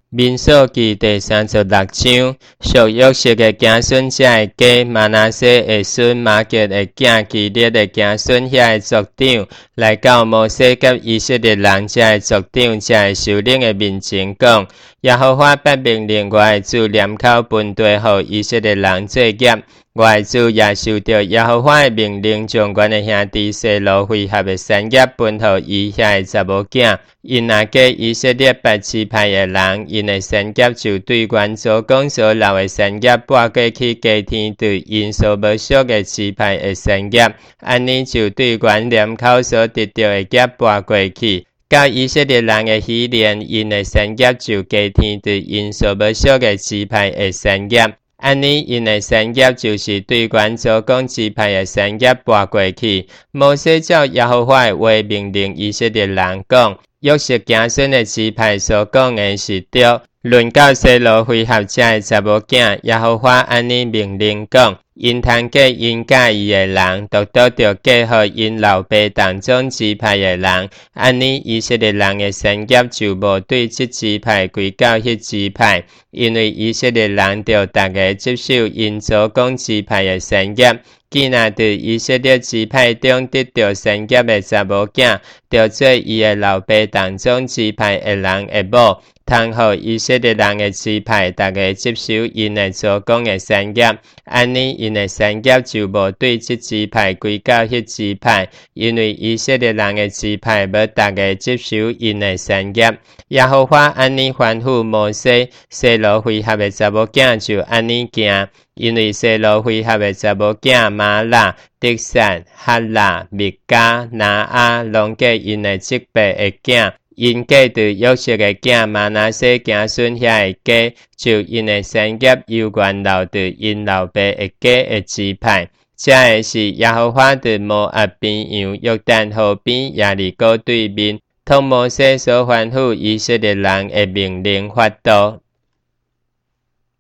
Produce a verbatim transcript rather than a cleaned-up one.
民数記第三十六章，屬約瑟的子孫者的家，瑪拿西的孫馬吉的囝基列的子孫遐的族長，來到摩西甲以色列人遮的族長遮的首領的面前講：耶和華不命令我的主念口分地，予以色列人作業。我的主也受到耶和華的命令，將阮的兄弟細路回合的產業分予伊遐的查某囝。因若嫁以色列八支派的人，因的產業就對阮祖公所留的產業撥過去加添對因所無屬的支派的產業，安尼就對阮念口所得到的業撥過去。到以色列人的喜年，因的產業就加添對因所無屬的支派的產業。安尼，因的產業就是對阮祖公支派的產業撥過去。摩西照耶和華的話命令以色列人講：約瑟子孫的支派所講的是對。論到細路回合遮的查某囝，耶和華安尼命令講：因通嫁因佮意的人，獨獨着嫁予因老爸當中支派的人。安尼，以色列人的產業就無對這支派歸到迄支派，因為以色列人着逐個接受因祖公支派的產業。既若對以色列支派中得到產業的查某囝，着做伊的老爸當中支派的人的某，通予以色列人的支派逐個接受因的祖公的產業。安尼，因的產業就無對這支派歸到迄支派，因為以色列人的支派無逐個接受因的產業。耶和華安尼吩咐摩西，細路回合的查某囝就安尼行。因為細路回合的查某囝瑪拉、得撒、哈拉、密加、拿阿，攏嫁因的側伯的囝。因嫁對約瑟的囝瑪拿西子孫遐的家，就因的產業由原留對因老爸的家的支派。這個是耶和華對摩押邊洋約旦河邊耶利哥對面，通摩西所吩咐以色列人的命令法度。